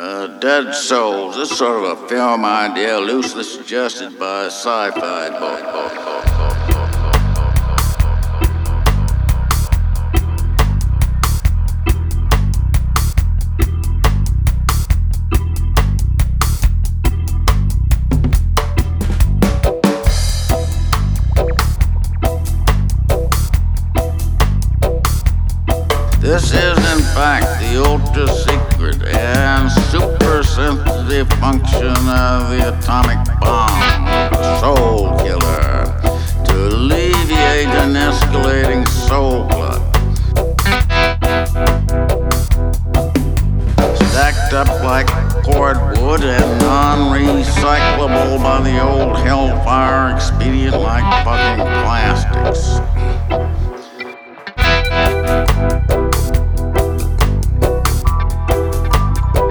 Dead Souls. This is sort of a film idea loosely suggested by a sci-fi book. This is in fact the ultra secret and super sensitive function of the atomic bomb, the soul killer, to alleviate an escalating soul glut. Stacked up like cordwood and non-recyclable by the old hellfire expedient like fucking plastics.